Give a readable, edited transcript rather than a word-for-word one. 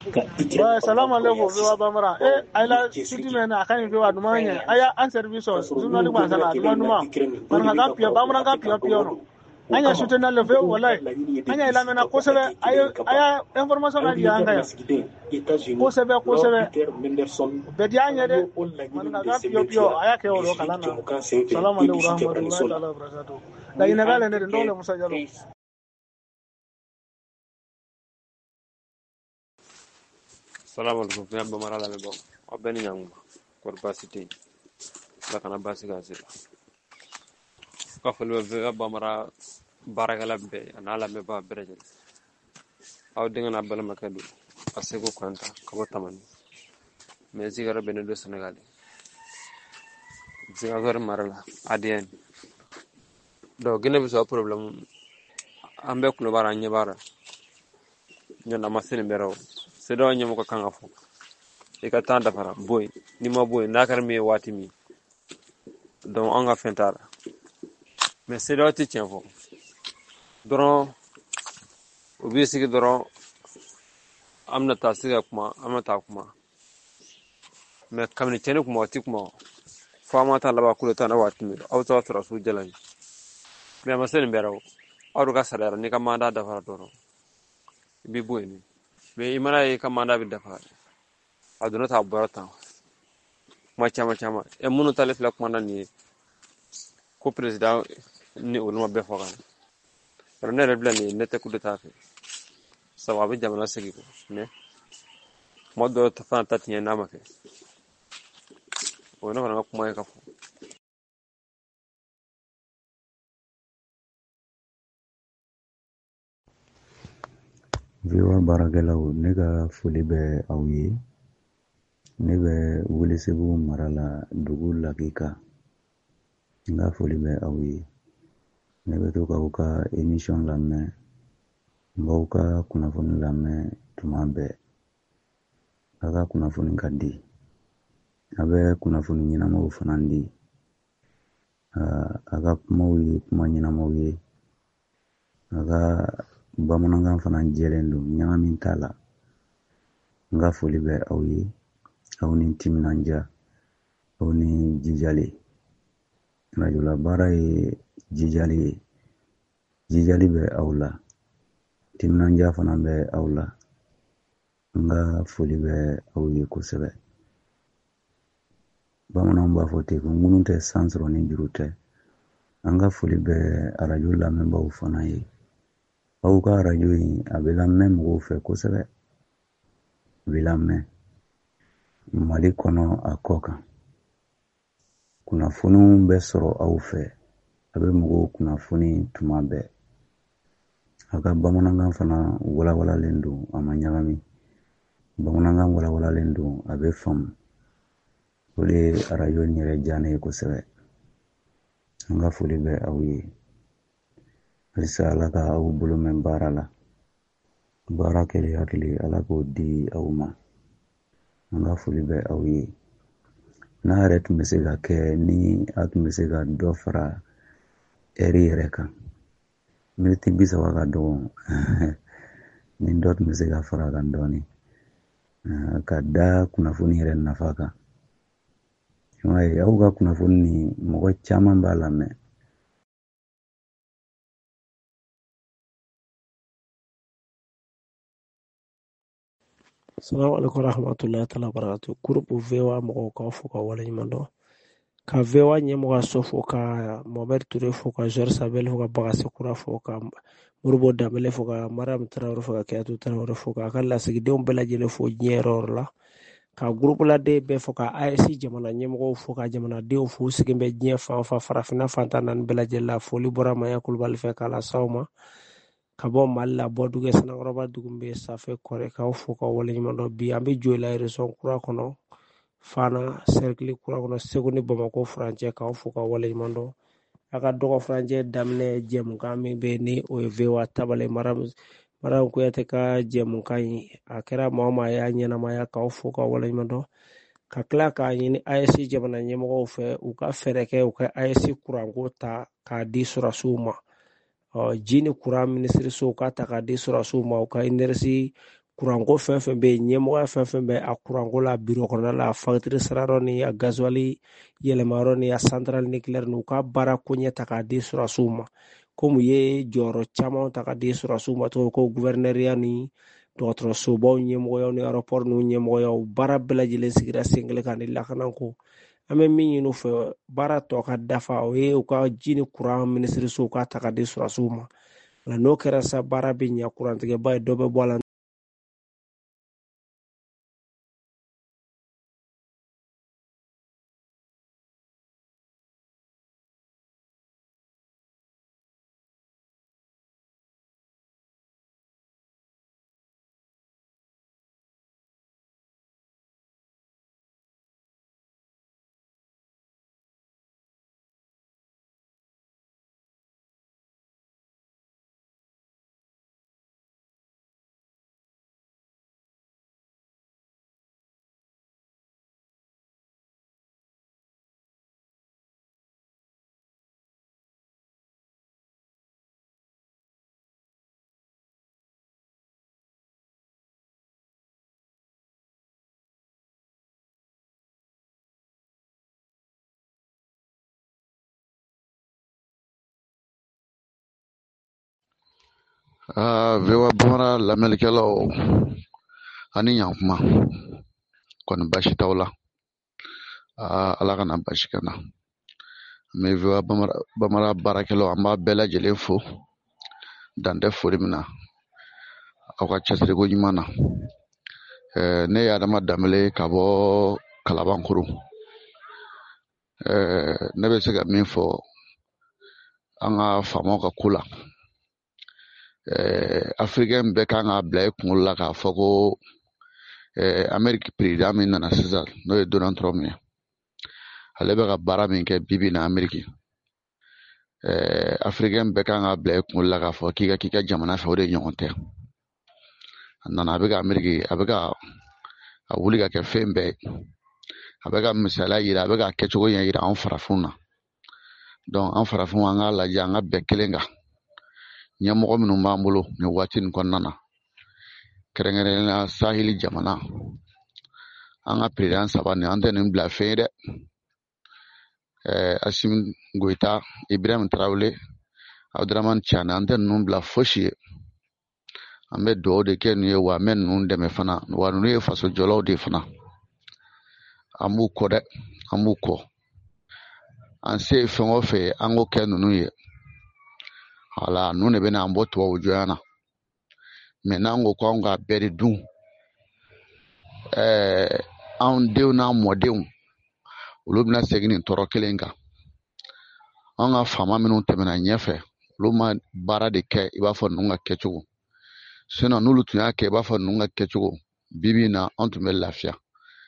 Ba salam alaikum wa bamara ayla sudi mena akani wa dumanya aya an services zunali kwa sana duma man ga pia bamara ga pia no anya sute na leve wallahi anya ila mena kosebe aya information na dia anga ya kosebe bedi anya de man ga pia aya ke oro kalana salam alaikum wa rahmatullahi wa barakatuh la inagale ne ndole musajalo. Salam alaikum ya bamara la mebo obeni nyanguma ko basiti la kana basiga sila ka fulu be bamara baragala be anala me ba bereje aw dinga na bala makadu asego kwanta ko taman me zigara bene do senegal zigara marala adien do gene biso problem ambe kuno bara nyabara nyana masini beraw sedo nyamo ko kanga fo e ka tanda fara boy ni ma boy nakar mi wati mi donc anga fentara mais sedo ti tiempo doron obisi doron amna tasiga kuma amata kuma mais kamni tene kuma wati kuma fama ta laba kula ta na wati mi auto tra su jalani mais masini beraw awdu ka sadara ni ka manda da fara doron bi boy ni mais imana e ka manda bi da fara aduna ta barata machama e munu talif la kuma ni ko president ni ulama be fokan rene rebla ni nete ku de tafe sawabi jamana segi ko ne modo ta fa tatinya na make wono kana kuma ka fo Viwa baragelaw nega fuli be awi nebe wuli sebu marala dugu lakika nga fuli be awi nebe to ka emission lamme mbauka kunafuni lamme tumabe aga kunafuni kadi abe kunafuni nyina mo fanandi aga mawi kuma nyina mawi aga bamanangan fana jelendu nyami tala nga fuli be awi awni timnanja awni jijali rajula barai jijali be awla timnanja fana be awla nga fuli be awi kusebe bamanan ba fote ko ngununte sansro ni jurute anga fuli be rajula memba ufana yi auka rajui abilamme mgufe kusebe bilamme mali kono akoka kuna funu besoro aufe abe mgu kuna funi tumabe aga bamunanga fana wala lendu amanyagami bamunanga wala lendu abe fam ole arayo nyere jane kusebe anga fuli be awi alisa alaka au bulu membarala barakeli hakili alako di auma anga fuli be awi na haret mesega ke ni at mesega dofra eri reka militi bisa waka do ni dot mesega fara gandoni kada kuna funi ren nafaka wai auga kuna funi mogo chama balame. Assalamu alaikum warahmatullahi ta'ala barakatuh. Groupe VOA mo ko foka wala nyimando. Ka VOA nyemo ga sofo ka Mohamed Touré foka George Sabel foka Bagase Kura foka Murbo Damele foka Maram Traoré foka Kayatu Traoré foka kala sigidon bela jele fo nyeror la. Ka groupe la de be foka ASC jamana nyemo foka jamana de fo sigimbe nye fa farafina fantanan bela jela foli bora maya kulbal fe kala sawma. Kabo malla boduge sana roba dugumbe safe kore ka foka wala nyimando bi ambe joila reson kura kono fana cercle kura kono segoni Bamako France ka foka wala nyimando aka dogo France damne jem kami be ni o vewa tabale maram ko yate ka jem kai akera mama ya nyana maya ka foka wala nyimando ka kla ka nyini IC jamana nyemo fe u ka fereke u ka IC kurango ta ka di sura suma jini kura ministri so ka ta ka di sura suma u ka inersi kuranko fɛn fɛn bɛ yen ɲɛmɔgɔya fɛn fɛn bɛ a kuranko la biro kɔnɔna la facture sara yɔrɔ ni a gasoil yɛlɛma yɔrɔ ni a central nucléaire ni u ka baara ko ɲɛ ta k'a di sɔrɔsiw ma komi u ye jɔyɔrɔ caman ta k'a di sɔrɔsiw ma cogo ko gouverneur ni dɔgɔtɔrɔsobaw ɲɛmɔgɔyaw ni aéroport n'u ɲɛmɔgɔyaw baara bɛɛ lajɛlen sigira sen kelen kan ni lakanako an bɛ min ɲini u fɛ baara tɔ ka dafa o ye u ka ji ni kuran minisirisow ka ta k'a di sɔrɔsiw ma nka n'o kɛra sa baara bɛ ɲɛ kurantigɛba ye dɔ bɛ bɔ a la Vewa bamara lamɛnnikɛlaw ani ɲankuma kɔni basi t'aw la. Ala kana basi kɛ na. An bɛ vewa bamara baarakɛlaw an b'a bɛɛ lajɛlen fo dan tɛ foli min na aw ka cɛsiriko ɲuman na. Ne ye Adama Danbele ka bɔ Kalabankuru. Ne bɛ se ka min fɔ an ka faamaw ka ko la. Afirikɛn bɛɛ kan k'a bila i kunkolo la k'a fɔ ko Amɛriki perezidan min nana sisan n'o ye Donald Trump ye ale bɛ ka baara min kɛ bibi na Amɛriki Afirikɛn bɛɛ kan k'a bila i kunkolo la k'a fɔ k'i ka jamana fɛ o de ɲɔgɔn tɛ. A nana a bɛ ka Amɛriki a bɛ ka a wuli ka kɛ fɛn bɛɛ ye. A bɛ ka misaliya yira a bɛ ka kɛcogo ɲɛ yira an farafinw na. Donc an farafinw an k'a lajɛ an ka bɛn kelen kan. Ɲɛmɔgɔ minnu b'an bolo nin waati nin kɔnɔna na kɛrɛnkɛrɛnnenya saheli jamana an ka perezidan saba nin an tɛ nin bila fɛn ye dɛ. Asimi Goyita, Ibrahim Tarawele, Abdurahmani Tiani an tɛ ninnu bila fosi ye. An bɛ dugawu de kɛ ninnu ye wa an bɛ ninnu dɛmɛ fana wa ninnu ye faso jɔlaw de fana. An b'u kɔ dɛ an b'u kɔ. An se ye fɛn o fɛn ye an k'o kɛ ninnu ye. Wala ninnu de bɛna an bɔ tubabu jɔnya na. Mɛ n'an ko k'anw ka bɛɛ de dun anw denw n'an mɔdenw olu bɛna segin nin tɔɔrɔ kelen kan. An ka faama minnu tɛmɛna ɲɛfɛ olu ma baara de kɛ i b'a fɔ ninnu ka kɛcogo. Sinon n'olu tun y'a kɛ i b'a fɔ ninnu ka kɛcogo bibi in na an tun bɛ lafiya.